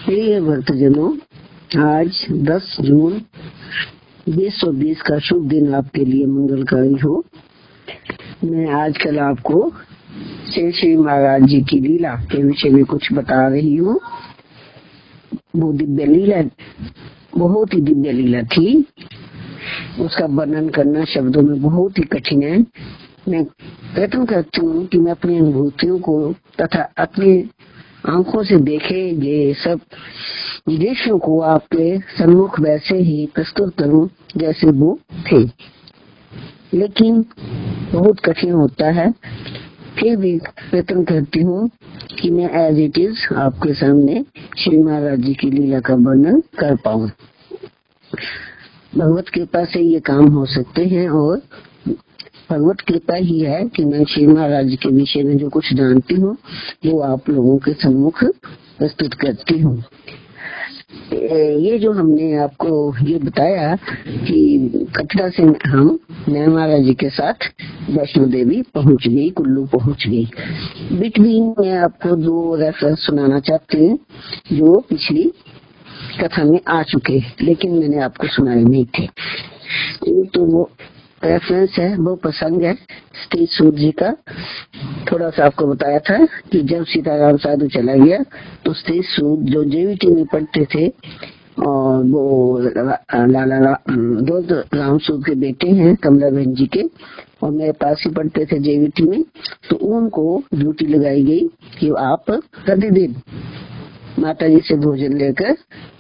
प्रिय भक्तजनों, आज 10 जून 2020 का शुभ दिन आपके लिए मंगलकारी हो। मैं आजकल आपको श्री महाराज जी की लीला के विषय में कुछ बता रही हूँ। वो दिव्य लीला बहुत ही दिव्य लीला थी। उसका वर्णन करना शब्दों में बहुत ही कठिन है। मैं प्रयत्न करती हूँ कि मैं अपनी अनुभूतियों को तथा अपनी आंखों से देखे ये सब दृश्यों को आपके सम्मुख वैसे ही प्रस्तुत करूं जैसे वो थे, लेकिन बहुत कठिन होता है। फिर भी प्रयत्न करती हूँ कि मैं एज इट इज आपके सामने श्री महाराज जी की लीला का वर्णन कर पाऊं। भगवत कृपा से ये काम हो सकते हैं और भगवत कृपा ही है कि मैं श्री महाराज जी के विषय में जो कुछ जानती हूँ वो आप लोगों के सम्मुख प्रस्तुत करती हूँ। ये जो हमने आपको ये बताया कि कटरा से हम नया महाराज जी के साथ वैष्णो देवी पहुंच गई, कुल्लू पहुंच गई। बिटवीन मैं आपको 2 रेफरेंस सुनाना चाहती हूँ जो पिछली कथा में आ चुके, लेकिन मैंने आपको सुनाए नहीं थे। तो वो रेफरेंस है, वो प्रसंग है स्टेज सूद जी का। थोड़ा सा आपको बताया था कि जब सीताराम साधु चला गया तो स्टेज सूद जो जेवीटी में पढ़ते थे और वो दो राम सूद के बेटे हैं कमला बहन जी के, और मेरे पास ही पढ़ते थे जेवीटी में। तो उनको ड्यूटी लगाई गई कि आप प्रतिदिन माता जी से भोजन लेकर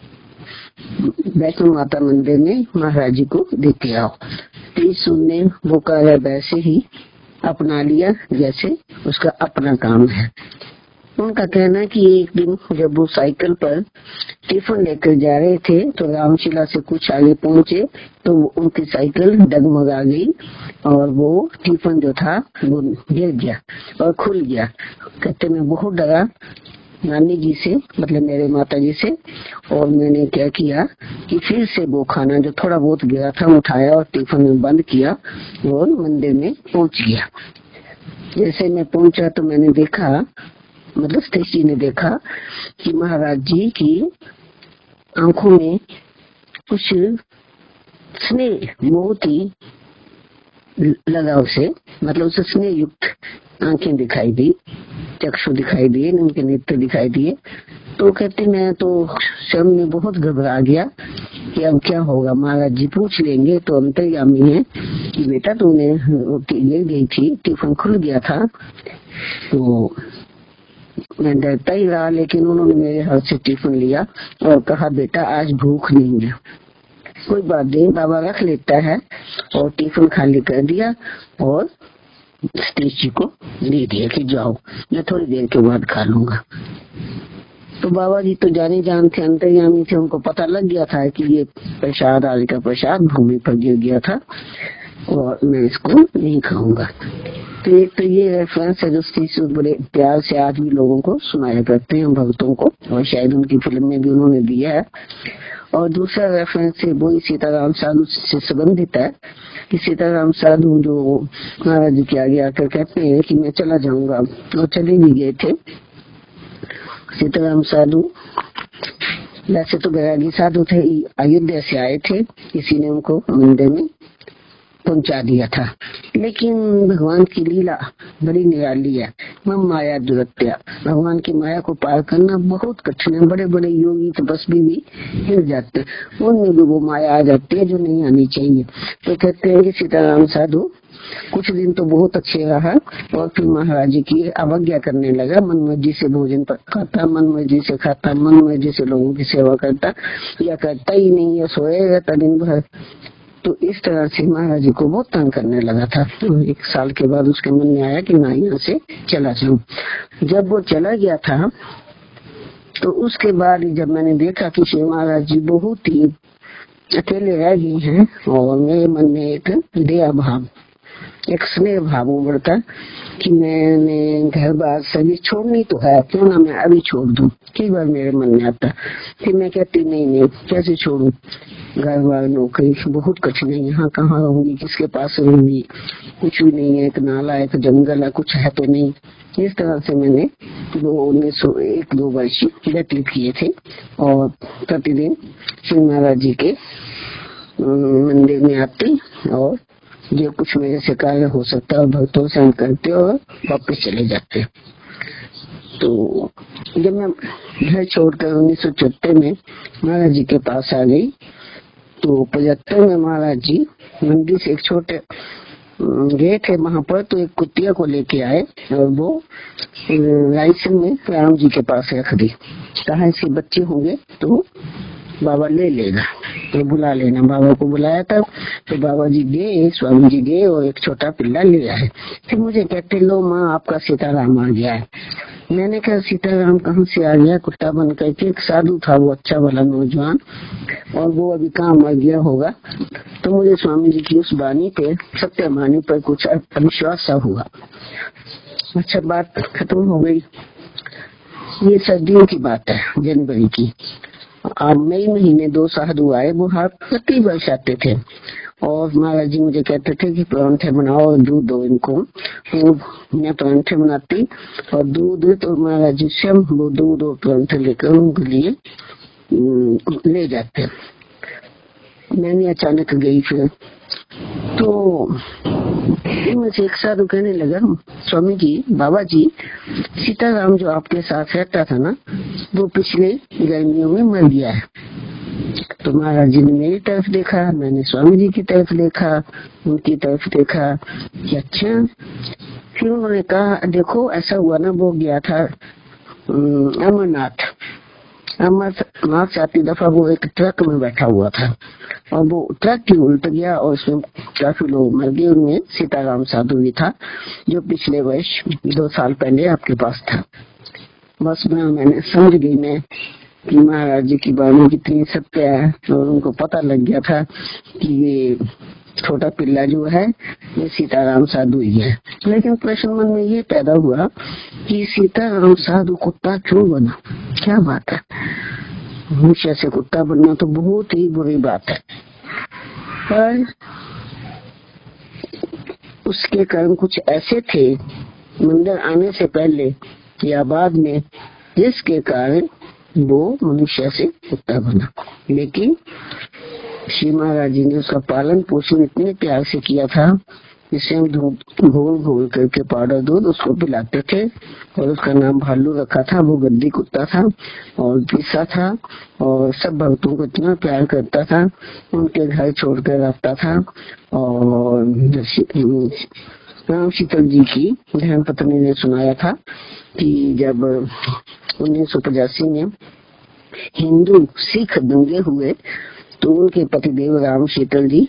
वैष्णो माता मंदिर में महाराज जी को देते आओ। स्टेज सूद ने वो कार्य वैसे ही अपना लिया जैसे उसका अपना काम है। उनका कहना है कि एक दिन जब वो साइकिल पर टिफिन लेकर जा रहे थे तो रामशिला से कुछ आगे पहुंचे तो उनकी साइकिल डगमगा गई और वो टिफिन जो था वो गिर गया और खुल गया। कहते मैं बहुत डरा नानी जी से, मतलब मेरे माता जी से, और मैंने क्या किया कि फिर से वो खाना जो थोड़ा बहुत गिरा था उठाया और टिफिन में बंद किया और मंदिर में पहुंच गया। जैसे मैं पहुंचा तो मैंने देखा, मतलब स्टेजी ने देखा कि महाराज जी की आंखों में कुछ स्नेह बहुत ही लगा उसे, मतलब उसे स्नेह युक्त आंखें दिखाई दी, चक्षु दिखाई दिए, उनके नेत्र दिखाई दिए। तो कहते मैं तो स्वयं में बहुत घबरा गया कि अब क्या होगा। महाराज जी पूछ लेंगे तो अंतर्यामी है कि बेटा तूने गिर गई थी, टिफिन खुल गया था। तो मैं डरता ही रहा, लेकिन उन्होंने मेरे हाथ से टिफिन लिया और कहा बेटा आज भूख नहीं है, कोई बात नहीं, बाबा रख लेता है, और टिफिन खाली कर दिया और स्टेज जी को दे दिया कि जाओ, मैं थोड़ी देर के बाद खा लूंगा। तो बाबा जी तो जाने जान थे, अंतर्यामी थे, उनको पता लग गया था कि ये प्रसाद, आज का प्रसाद भूमि पर गिर गया था और मैं इसको नहीं खाऊंगा। तो एक तो ये रेफरेंस है जो स्टेज बड़े प्यार से आज भी लोगों को सुनाया करते हैं, भक्तों को, और शायद उनकी फिल्म में भी उन्होंने दिया है। और दूसरा रेफरेंस है वो सीताराम साधु से संबंधित है कि सीताराम साधु जो महाराज जी के आगे आकर कहते हैं कि मैं चला जाऊंगा, और चले भी गए थे। सीताराम साधु वैसे तो बैरागी साधु थे, अयोध्या से आए थे, किसी ने उनको मंदिर में पहुंचा दिया था। लेकिन भगवान की लीला बड़ी निराली है। मम माया दुरत्या, भगवान की माया को पार करना बहुत कठिन है। बड़े बड़े योगी तपस्वी भी हिल जाते, उनमें भी वो माया आ जाती है जो नहीं आनी चाहिए। तो कहते हैं कि सीताराम साधु कुछ दिन तो बहुत अच्छे रहा और फिर महाराज जी की अवज्ञा करने लगा। मन मर्जी से भोजन खाता, मन मर्जी से खाता, मन मर्जी से लोगों की सेवा करता, या करता ही नहीं, या सोए रहता दिन भर। तो इस तरह से महाराज जी को बहुत तंग करने लगा था। तो 1 साल के बाद उसके मन में आया कि मैं यहाँ से चला जाऊं। जब वो चला गया था तो उसके बाद जब मैंने देखा कि श्री महाराज जी बहुत ही अकेले रह गए हैं और मेरे मन में एक दया भाव एक स्नेह भाव उमड़ता कि मैंने घर बार सभी छोड़नी तो है, क्यों ना मैं अभी छोड़ दूं। कई बार मेरे मन में आता, फिर मैं कहती नहीं कैसे छोड़ू, घर बार नौकरी बहुत कठिन है, यहाँ कहाँ रहूंगी, किसके पास रहूंगी, कुछ भी नहीं है, एक नाला एक जंगल है, कुछ है तो नहीं। इस तरह से मैंने 1-2 वर्ष व्यतीत किए थे और प्रतिदिन श्री महाराज जी के मंदिर में आते और जो कुछ मेरे से कार्य हो सकता है भक्तों से हम करते और वापस चले जाते। तो जब मैं घर छोड़कर 1974 में महाराज जी के पास आ गई तो 75 में महाराज जी मंदिर से एक छोटे गए थे, वहां पर तो एक कुतिया को लेके आए और वो रायसेन में राम जी के पास रख दी। कहा इसके बच्चे होंगे तो बाबा ले लेगा, तो बुला लेना। बाबा को बुलाया था तो बाबा जी गए, स्वामी जी गए और एक छोटा पिल्ला ले आए। फिर मुझे कहते लो माँ आपका सीताराम आ गया है। मैंने कहा सीताराम कहाँ से आ गया, कुत्ता बन करके। एक साधु था वो, अच्छा भला नौजवान, और वो अभी कहाँ मर गया होगा। तो मुझे स्वामी जी की उस वाणी पे, सत्य वाणी पर कुछ अविश्वास सा हुआ। अच्छा, बात खत्म हो गई। ये सर्दियों की बात है, जनवरी की। अब मई महीने 2 साधु आए, वो प्रति वर्ष आते थे और महाराज जी मुझे कहते थे कि परांठे बनाओ और दूध दो इनको। तो मैं परांठे बनाती और दूध, तो महाराज जी स्वयं वो दूध और परांठे लेकर उनके लिए ले जाते। मैंने अचानक गई फिर तो मुझे एक साधु कहने लगा, स्वामी जी, बाबा जी, सीताराम जो आपके साथ रहता था ना, वो पिछले गर्मियों में मर गया है। तो महाराज जी ने मेरी तरफ देखा, मैंने स्वामी जी की तरफ देखा, उनकी तरफ देखा कि अच्छा। फिर उन्होंने कहा देखो ऐसा हुआ ना, वो गया था अमरनाथ से आती दफा वो एक ट्रक में बैठा हुआ था और वो ट्रक की उल्ट गया और उसमें काफी लोग मर गए। उनमें सीताराम साधु भी था जो पिछले वर्ष 2 साल पहले आपके पास था। बस मैंने समझ गई मैं कि महाराज जी की वाणी कितनी सत्य है और उनको पता लग गया था कि ये छोटा पिल्ला जो है ये सीताराम साधु ही है। लेकिन प्रश्न मन में ये पैदा हुआ कि सीताराम साधु कुत्ता क्यों बना, क्या बात है। मनुष्य से कुत्ता बनना तो बहुत ही बुरी बात है, पर उसके कर्म कुछ ऐसे थे मंदिर आने से पहले या बाद में जिसके कारण वो मनुष्य से कुत्ता बना। लेकिन श्री महाराज जी ने उसका पालन पोषण इतने प्यार से किया था, जिससे हम घोल घोल करके पाउडर दूध उसको पिलाते थे और उसका नाम भालू रखा था। वो गद्दी कुत्ता था और पीसा था और सब भक्तों को इतना प्यार करता था, उनके घर छोड़कर रहता था। और राम शीतल जी की धर्म पत्नी ने सुनाया था कि जब 1985 में हिंदू सिख दंगे हुए तो उनके पतिदेव राम शीतल जी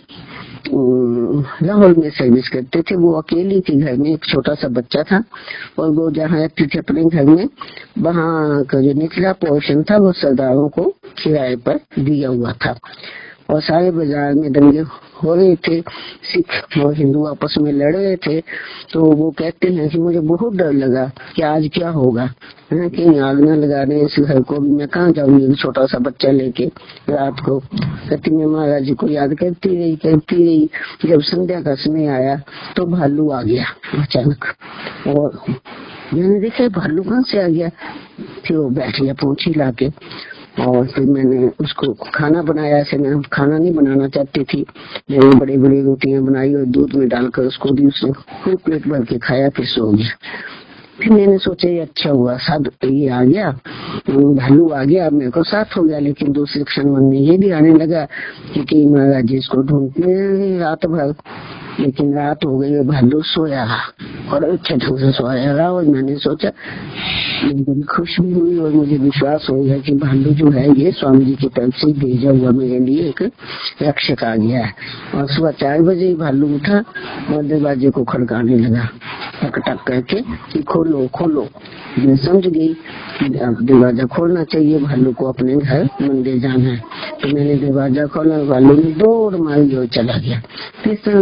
लाहौर में सर्विस करते थे। वो अकेली थी, घर में एक छोटा सा बच्चा था और वो जहाँ रहती थी अपने घर में, वहाँ का जो निचला पोर्शन था वो सरदारों को किराए पर दिया हुआ था और सारे बाजार में दंगे हो रहे थे, सिख और हिंदू आपस में लड़ रहे थे। तो वो कहते हैं कि मुझे बहुत डर लगा कि आज क्या होगा, कहीं आग न लगा रहे इस घर को, भी मैं कहाँ जाऊंगी छोटा सा बच्चा लेके रात को। कहती मैं महाराज जी को याद करती रही। जब संध्या का समय आया तो भालू आ गया अचानक और मैंने देखा भालू कहाँ से आ गया। फिर वो बैठ गया पूंछी लाके और फिर मैंने उसको खाना बनाया। ऐसे मैं खाना नहीं बनाना चाहती थी, मैंने बड़ी बड़ी रोटियां बनाई और दूध में डालकर उसको दी। उसने खूब पेट भर के खाया, फिर सो गया। फिर मैंने सोचा ये अच्छा हुआ, साधु ये आ गया, भालू आ गया, अब मेरे को साथ हो गया। लेकिन दूसरे क्षण मन में ये भी आने लगा कि महाराज जी इसको ढूंढते रात भर, लेकिन रात हो गई, भालू सोया रहा और अच्छे ढंग से सोया रहा। और मैंने सोचा, मुझे खुश भी हुई और मुझे विश्वास हो गया कि भालू जो है ये स्वामी जी की तरफ से भेजा हुआ मेरे लिए एक रक्षक आ गया है। और सुबह 4 बजे ही भालू उठा और दरवाजे को खड़काने लगा टक टक करके कि खोलो खोलो। मैं समझ गई दरवाजा खोलना चाहिए, भालू को अपने घर मंदिर जाना है। तो मैंने दरवाजा खोला, भालू ने दौड़ मारी और चला गया। इस तरह से भालू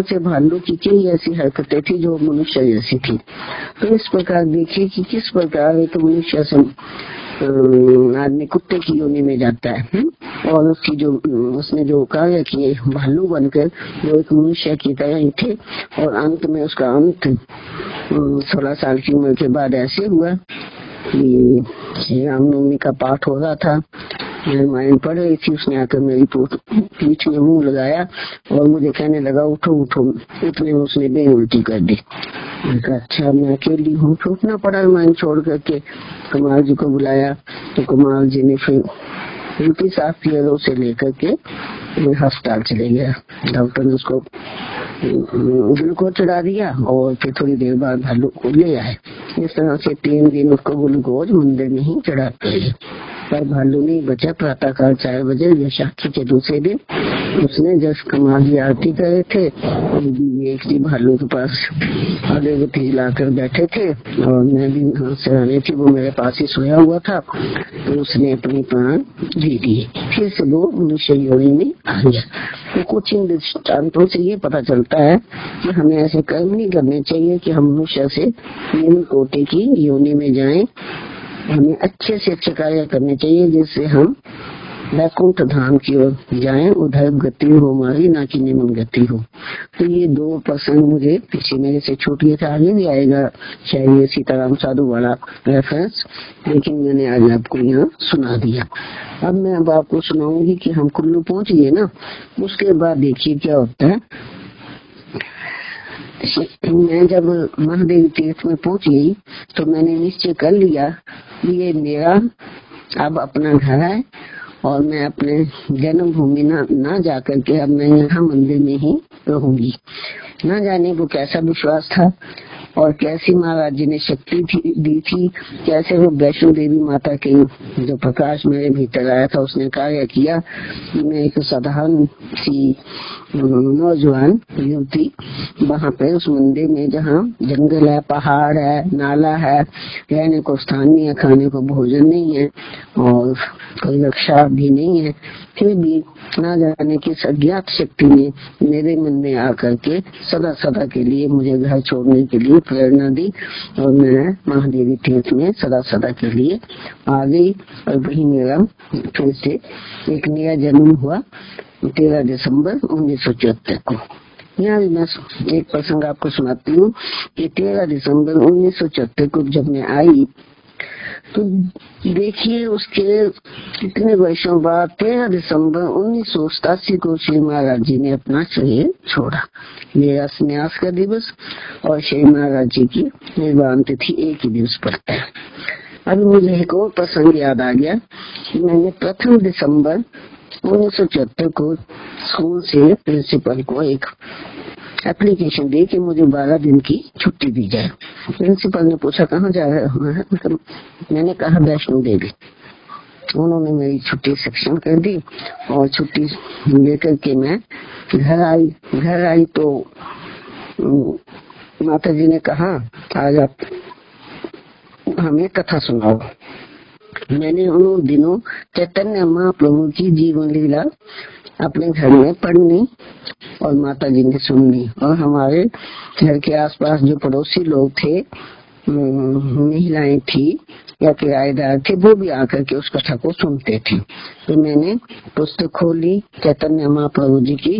भालू की कई ऐसी हरकतें थी जो मनुष्य जैसी थी। तो इस प्रकार देखिए कि किस प्रकार एक मनुष्य से आदमी कुत्ते की योनि में जाता है और उसकी जो उसने जो कार्य किए भालू बनकर जो एक मनुष्य की तरह ही थे और अंत में उसका अंत 16 साल की उम्र के बाद ऐसे हुआ कि श्री रामनवमी का पाठ हो रहा था, मैं मायन पढ़ रही थी, उसने आकर मेरी पीठ में मुंह लगाया और मुझे कहने लगा उठो उठो, इतने में उसने बे उल्टी कर दी। अच्छा मैं अकेली हूँ, तो उठना पड़ा मायन छोड़ करके कमाल जी को बुलाया। तो कमाल जी ने फिर उल्टी साफ किया, उसे लेकर के अस्पताल चले गया। डॉक्टर ने उसको ग्लूकोज चढ़ा दिया और फिर थोड़ी देर बाद भालू को ले आए। इस तरह से 3 दिन उसको ग्लूकोज मंदिर में ही चढ़ाते रहे, पर भालू नहीं बचा। प्रातःकाल 4 बजे वैशाखी के दूसरे दिन उसने जब कमाल जी आरती करे थे, एक जी भालू के पास अगरबत्ती लाकर बैठे थे और मैं भी सहने थी, वो मेरे पास ही सोया हुआ था, तो उसने अपनी प्राण दे दिए। फिर से वो मनुष्य योनि में आ गया। तो कुछ इन दृष्टांतों से ये पता चलता है कि हमें ऐसे कर्म नहीं करने चाहिए कि हम मनुष्य से निम्न कोटि की योनि में जाएं। हमें अच्छे से अच्छे कार्य करने चाहिए जिससे हम वैकुंठ धाम की ओर जाएं, उधर गति हो हमारी, ना कि निम्न गति हो। तो ये 2 प्रसंग मुझे पीछे मेरे से छूट गया था, आगे भी आएगा शायद ये सीताराम साधु वाला रेफरेंस, लेकिन मैंने आज आपको यहाँ सुना दिया। अब मैं आपको सुनाऊंगी कि हम कुल्लू पहुंच गए ना, उसके बाद देखिए क्या होता है। मैं जब महादेव तीर्थ में पहुंच गई तो मैंने निश्चय कर लिया ये मेरा अब अपना घर है और मैं अपने जन्मभूमि ना जाकर के अब मैं यहाँ मंदिर में ही रहूंगी। ना जाने वो कैसा विश्वास था और कैसी महाराज जी ने शक्ति दी थी, कैसे वो वैष्णो देवी माता के जो प्रकाश मेरे भीतर आया था उसने कार्य किया। मैं एक साधारण सी नौजवान युवती वहाँ पे उस मंदिर में जहाँ जंगल है, पहाड़ है, नाला है, रहने को स्थान नहीं है, खाने को भोजन नहीं है और कोई रक्षा भी नहीं है, फिर भी ना जाने की अज्ञात शक्ति ने मेरे मन में आकर के सदा सदा के लिए मुझे घर छोड़ने के लिए प्रेरणा दी और मैं महादेवी तीर्थ में सदा सदा के लिए आ गई। और वही मेरा फिर से एक नया जन्म हुआ 13 दिसंबर 1974 को। यहाँ भी मैं एक प्रसंग आपको सुनाती हूँ कि 13 दिसंबर 1974 को जब मैं आई तो देखिए उसके कितने वर्षों बाद 13 दिसंबर 1987 को श्री महाराज जी ने अपना शरीर छोड़ा। मेरा संन्यास का दिवस और श्री महाराज जी की निर्वाण तिथि एक ही दिवस पड़ता है। अभी मुझे एक और प्रसंग याद आ गया कि मैंने 1 दिसंबर 1974 को स्कूल से प्रिंसिपल को एक एप्लीकेशन दी कि मुझे 12 दिन की छुट्टी दी जाए। प्रिंसिपल ने पूछा कहाँ जा रहे हो, मैंने कहा वैष्णो देवी। उन्होंने मेरी छुट्टी सेक्शन कर दी और छुट्टी लेकर के मैं घर आई तो माता जी ने कहा आज आप हमें कथा सुनाओ। मैंने उन दिनों चैतन्य महाप्रभु की जीवन लीला अपने घर में पढ़नी और माता जी ने सुननी और हमारे घर के आसपास जो पड़ोसी लोग थे, महिलाएं थी या किराएदार थे, वो भी आकर के उस कथा को सुनते थे। तो मैंने पुस्तक खोली चैतन्य महाप्रभु जी की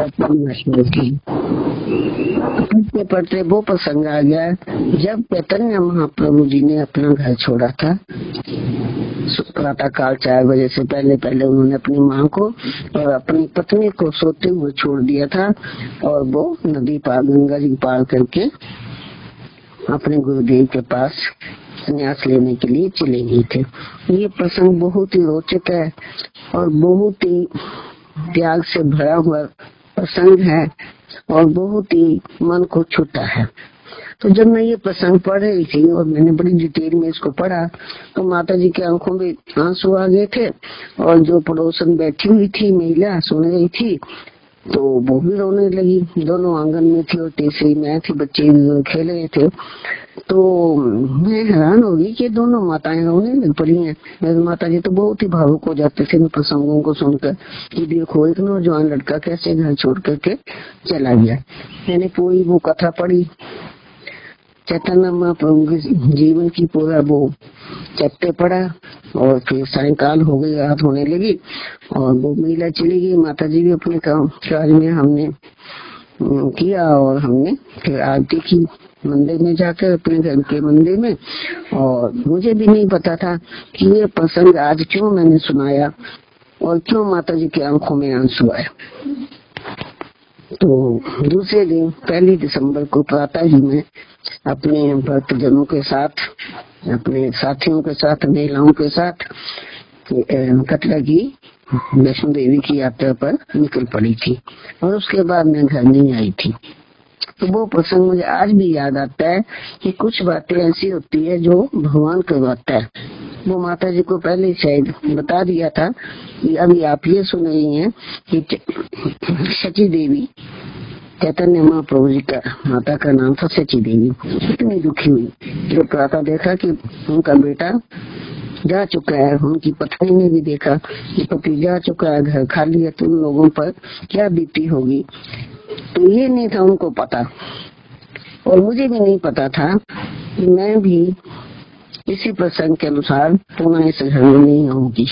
पढ़ते वो प्रसंग आ गया जब चैतन्य महाप्रभु जी ने अपना घर छोड़ा था। प्रातः काल 4 बजे से पहले उन्होंने अपनी माँ को और अपनी पत्नी को सोते हुए छोड़ दिया था और वो नदी पार गंगा जी पार करके अपने गुरुदेव के पास संन्यास लेने के लिए चले गए थे। ये प्रसंग बहुत ही रोचक है और बहुत ही त्याग से भरा हुआ प्रसंग है और बहुत ही मन को छूता है। तो जब मैं ये प्रसंग पढ़ रही थी और मैंने बड़ी डिटेल में इसको पढ़ा तो माता जी की आंखों में आंसू आ गए थे और जो पड़ोसन बैठी हुई थी महिला सुन रही थी तो वो भी रोने लगी। दोनों आंगन में थी और तीसरी मैं थी, बच्चे खेल रहे थे। तो मैं हैरान होगी कि दोनों माताएं रोने लग पड़ी हैं। मेरी माता जी तो बहुत ही भावुक हो जाते थे इन प्रसंगों को सुनकर कि देखो एक नौजवान लड़का कैसे घर छोड़ करके चला गया। मैंने पूरी वो कथा पढ़ी, चैतन्य महाप्रभु के जीवन की पूरा वो चैप्टर पढ़ा, और फिर सायंकाल हो गई, रात होने लगी और वो महिला चली गई। माता जी भी अपने काम काज में हमने किया और हमने फिर आरती की मंदिर में जाकर, अपने घर के मंदिर में। और मुझे भी नहीं पता था कि ये प्रसंग आज क्यों मैंने सुनाया और क्यों माता जी की आंखों में आंसू आए। तो दूसरे दिन 1 दिसंबर को प्रातः ही मैं अपने भक्तजनों के साथ, अपने साथियों के साथ, महिलाओं के साथ कटरा की वैष्णो देवी की यात्रा पर निकल पड़ी थी और उसके बाद मैं घर नहीं आई थी। तो वो प्रसंग मुझे आज भी याद आता है कि कुछ बातें ऐसी होती है जो भगवान करवाता है। वो माता जी को पहले शायद बता दिया था कि अभी आप ये सुन रही हैं कि सची देवी, चैतन्य महाप्रभु जी का माता का नाम था सची देवी। इतनी दुखी हुई जब प्रातः देखा कि उनका बेटा जा चुका है। उनकी पत्नी ने भी देखा कि पति जा चुका है, घर खाली है, तो उन लोगों पर क्या बीती होगी। तो ये नहीं था उनको पता, और मुझे भी नहीं पता था कि मैं भी इसी प्रसंग के अनुसार पुनः इस घर में नहीं आऊंगी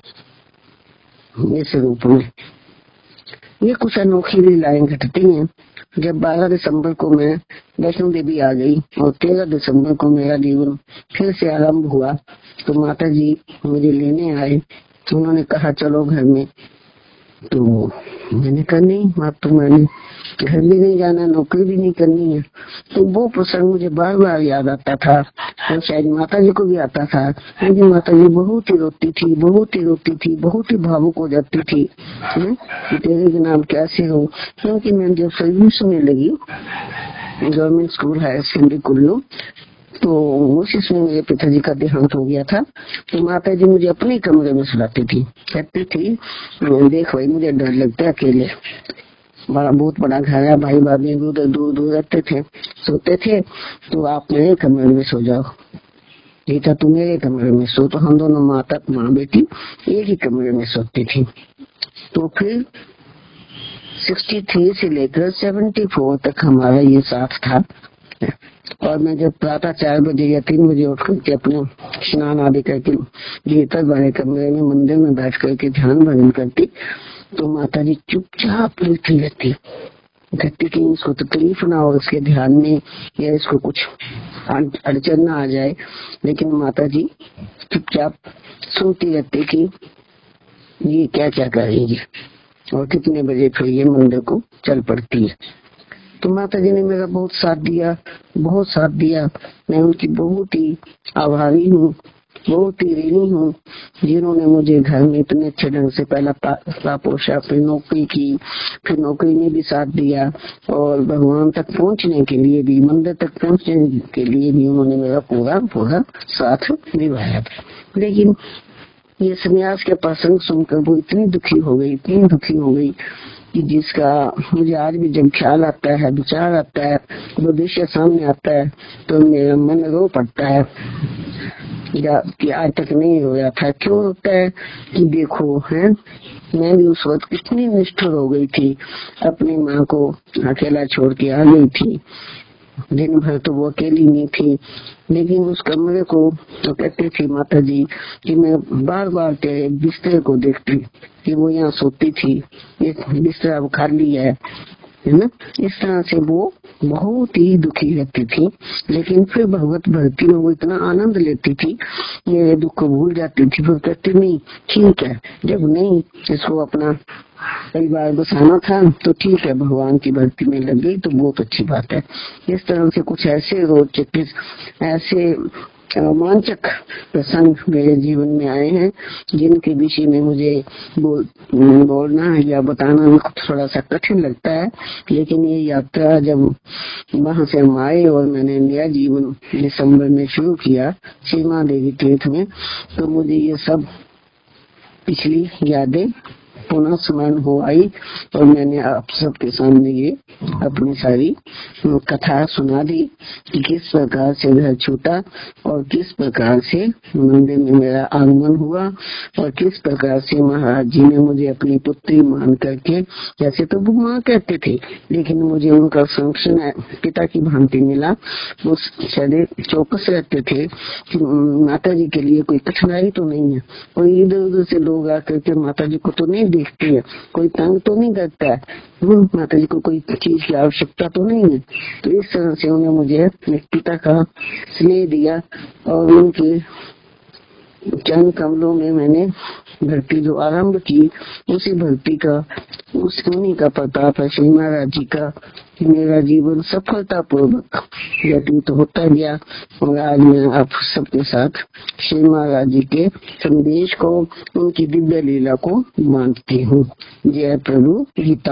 इस रूप में। ये कुछ अनोखी लीलाएं घटती हैं। जब 12 दिसंबर को मैं वैष्णो देवी आ गई और 13 दिसंबर को मेरा जीवन फिर से आरंभ हुआ, तो माता जी मुझे लेने आए। तो उन्होंने कहा चलो घर में। तो मैंने कहा नहीं, अब तो मैंने घर भी नहीं जाना, नौकरी भी नहीं करनी है। तो वो प्रसंग मुझे बार बार याद आता था और शायद माता जी को भी आता था, क्योंकि माता जी बहुत ही रोती थी, बहुत ही रोती थी, बहुत ही भावुक हो जाती थी कि तेरे के नाम कैसे हो। क्योंकि मैं जब सर्विस में लगी government school higher secondary Kullu, तो उसी समय मेरे पिताजी का देहांत हो गया था। तो माता जी मुझे अपने कमरे में सुलाती थी, कहती थी देख भाई मुझे डर लगता है अकेले, बहुत बड़ा घर है, भाई भाभी भी उधर दूर दूर रहते थे, सोते थे, तो आप मेरे कमरे में सो जाओ, रीता तू मेरे कमरे में सो। तो हम दोनों माँ बेटी एक ही कमरे में सोती थी। तो फिर 63 से लेकर 74 तक हमारा ये साथ था। और मैं जब प्रातः 4 बजे या 3 बजे उठ करके अपने स्नान आदि करके भीतर वाले कमरे में मंदिर में बैठ करके ध्यान भजन करती, तो माता जी चुपचाप लेटी रहती, कहती कि इसको तकलीफ ना हो इसके ध्यान में, या इसको कुछ अड़चन ना आ जाए। लेकिन माता जी चुपचाप सुनती रहती कि ये क्या क्या करेगी और कितने बजे फिर ये मंदिर को चल पड़ती है। तो माता जी ने मेरा बहुत साथ दिया, बहुत साथ दिया। मैं उनकी बहुत ही आभारी हूँ, बहुत ही ऋणी हूँ, जिन्होंने मुझे घर में इतने अच्छे ढंग से पहला पोषा, फिर नौकरी की, फिर नौकरी में भी साथ दिया, और भगवान तक पहुँचने के लिए भी, मंदिर तक पहुँचने के लिए भी उन्होंने मेरा पूरा पूरा साथ निभाया था। लेकिन ये संन्यास के प्रसंग सुनकर वो इतनी दुखी हो गई, इतनी दुखी हो गई कि जिसका मुझे आज भी जब ख्याल आता है, विचार आता है, वो दृश्य सामने आता है, तो मेरा मन रो पड़ता है कि आज तक नहीं रोया था। क्यों रोता है कि देखो है, मैं भी उस वक्त कितनी निष्ठुर हो गई थी, अपनी माँ को अकेला छोड़ के आ गई थी। दिन भर तो वो अकेली नहीं थी, लेकिन उस कमरे को तो कहती थी माता जी कि मैं बार बार तेरे बिस्तर को देखती कि वो यहाँ सोती थी, ये बिस्तर अब खाली है ना। इस तरह से वो बहुत ही दुखी रहती थी, लेकिन फिर भगवत भक्ति में वो इतना आनंद लेती थी, मेरे दुख को भूल जाती थी। फिर कहती नहीं ठीक है, जब नहीं इसको अपना परिवार बसाना था तो ठीक है, भगवान की भक्ति में लग गई तो बहुत अच्छी बात है। इस तरह से कुछ ऐसे रोचक, ऐसे रोमांचक प्रसंग मेरे जीवन में आए हैं जिनके विषय में मुझे बोलना या बताना थोड़ा सा कठिन लगता है। लेकिन ये यात्रा जब वहां से हम आए और मैंने नया जीवन दिसंबर में शुरू किया सीमा देवी तीर्थ में, तो मुझे ये सब पिछली यादें पुनः स्मरण हो आई और मैंने आप सबके सामने ये अपनी सारी कथा सुना दी कि किस प्रकार से घर छूटा और किस प्रकार से मंदिर में मेरा आगमन हुआ और किस प्रकार से महाराज जी ने मुझे अपनी पुत्री मान करके, जैसे तो वो माँ कहते थे लेकिन मुझे उनका संरक्षण पिता की भांति मिला। वो शायद चौकस रहते थे कि माता जी के लिए कोई कठिनाई तो नहीं है, कोई इधर उधर से लोग आकर के माता जी को तो नहीं देखते है, कोई तंग तो नहीं करता है, माता जी को कोई चीज की आवश्यकता तो नहीं है। तो इस तरह से उन्हें मुझे अपने पिता का स्नेह दिया और उनके चरण कमलों में मैंने भक्ति जो आरंभ की, उसी भक्ति का उन्हीं का प्रताप है श्री महाराज जी का। मेरा जीवन सफलता पूर्वक व्यतीत होता गया और आज मैं आप सबके साथ श्री महाराज जी के संदेश को, उनकी दिव्य लीला को मानती हूँ। जय प्रभु गीता।